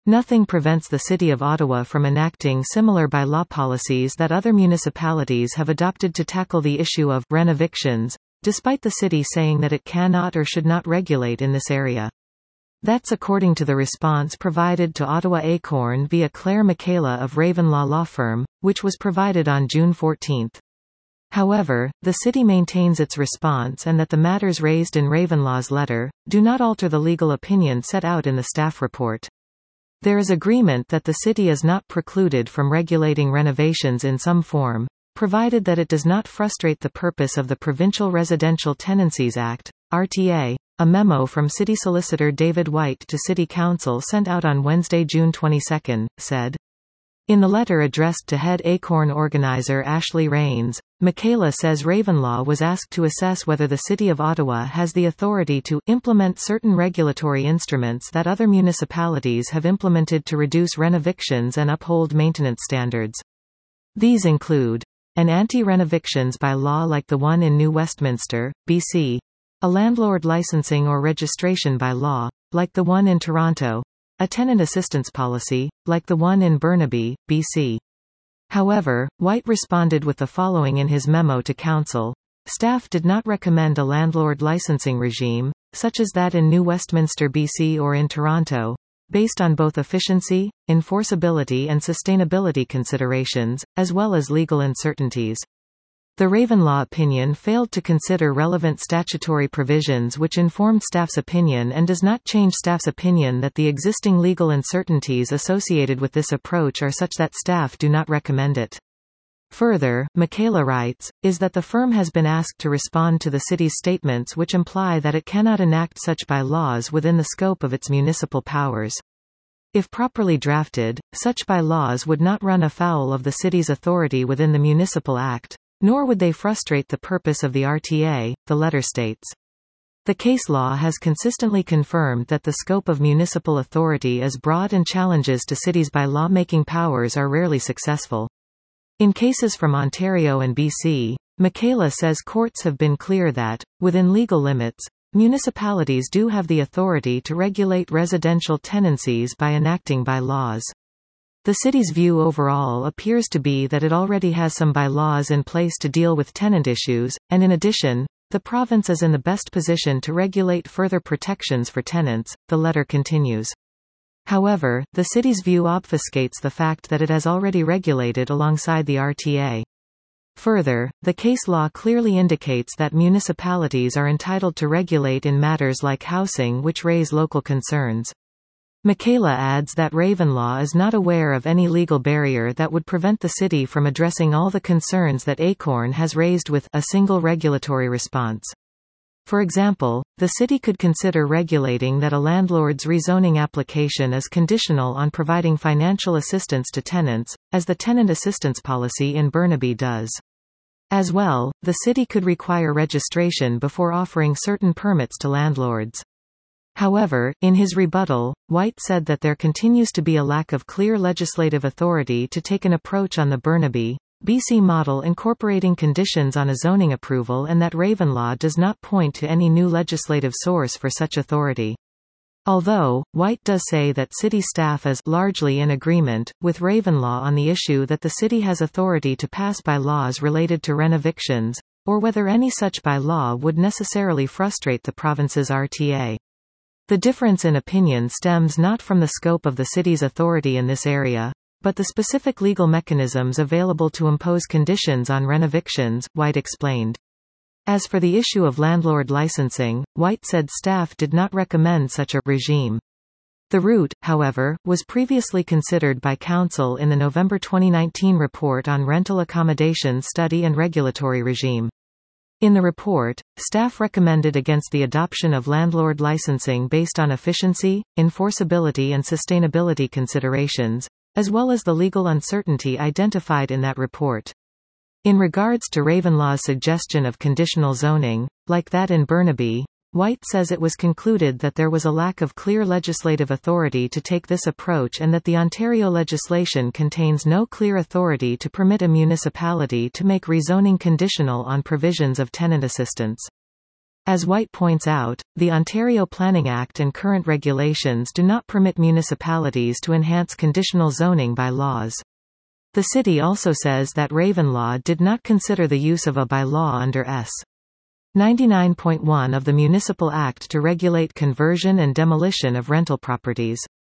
Nothing prevents the City of Ottawa from enacting similar by-law policies that other municipalities have adopted to tackle the issue of rent-evictions, despite the city saying that it cannot or should not regulate in this area. That's according to the response provided to Ottawa Acorn via Claire Michaela of Ravenlaw Law Firm, which was provided on June 14. However, the city maintains its response and that the matters raised in Ravenlaw's letter do not alter the legal opinion set out in the staff report. There is agreement that the city is not precluded from regulating renovations in some form, provided that it does not frustrate the purpose of the Provincial Residential Tenancies Act, RTA. A memo from City Solicitor David White to City Council sent out on Wednesday, June 22, said. In the letter addressed to head Acorn organizer Ashley Rains, Michaela says Ravenlaw was asked to assess whether the City of Ottawa has the authority to implement certain regulatory instruments that other municipalities have implemented to reduce rent-evictions and uphold maintenance standards. These include an anti-rent-evictions by-law like the one in New Westminster, BC, a landlord licensing or registration by-law, like the one in Toronto, a tenant assistance policy, like the one in Burnaby, BC. However, White responded with the following in his memo to Council. Staff did not recommend a landlord licensing regime, such as that in New Westminster, BC or in Toronto, based on both efficiency, enforceability and sustainability considerations, as well as legal uncertainties. The Ravenlaw opinion failed to consider relevant statutory provisions which informed staff's opinion and does not change staff's opinion that the existing legal uncertainties associated with this approach are such that staff do not recommend it. Further, Michaela writes, is that the firm has been asked to respond to the city's statements which imply that it cannot enact such by-laws within the scope of its municipal powers. If properly drafted, such by-laws would not run afoul of the city's authority within the Municipal Act. Nor would they frustrate the purpose of the RTA, the letter states. The case law has consistently confirmed that the scope of municipal authority is broad and challenges to cities by law-making powers are rarely successful. In cases from Ontario and BC, Michaela says courts have been clear that, within legal limits, municipalities do have the authority to regulate residential tenancies by enacting by-laws. The city's view overall appears to be that it already has some by-laws in place to deal with tenant issues, and in addition, the province is in the best position to regulate further protections for tenants, the letter continues. However, the city's view obfuscates the fact that it has already regulated alongside the RTA. Further, the case law clearly indicates that municipalities are entitled to regulate in matters like housing which raise local concerns. Michaela adds that Ravenlaw is not aware of any legal barrier that would prevent the city from addressing all the concerns that Acorn has raised with a single regulatory response. For example, the city could consider regulating that a landlord's rezoning application is conditional on providing financial assistance to tenants, as the tenant assistance policy in Burnaby does. As well, the city could require registration before offering certain permits to landlords. However, in his rebuttal, White said that there continues to be a lack of clear legislative authority to take an approach on the Burnaby, BC model incorporating conditions on a zoning approval and that Ravenlaw does not point to any new legislative source for such authority. Although, White does say that city staff is largely in agreement with Ravenlaw on the issue that the city has authority to pass by-laws related to rent-evictions, or whether any such by-law would necessarily frustrate the province's RTA. The difference in opinion stems not from the scope of the city's authority in this area, but the specific legal mechanisms available to impose conditions on rent-evictions, White explained. As for the issue of landlord licensing, White said staff did not recommend such a regime. The route, however, was previously considered by Council in the November 2019 report on rental accommodation study and regulatory regime. In the report, staff recommended against the adoption of landlord licensing based on efficiency, enforceability and sustainability considerations, as well as the legal uncertainty identified in that report. In regards to Ravenlaw's suggestion of conditional zoning, like that in Burnaby, White says it was concluded that there was a lack of clear legislative authority to take this approach and that the Ontario legislation contains no clear authority to permit a municipality to make rezoning conditional on provisions of tenant assistance. As White points out, the Ontario Planning Act and current regulations do not permit municipalities to enhance conditional zoning by laws. The city also says that Ravenlaw did not consider the use of a bylaw under S. 99.1 of the Municipal Act to regulate conversion and demolition of rental properties.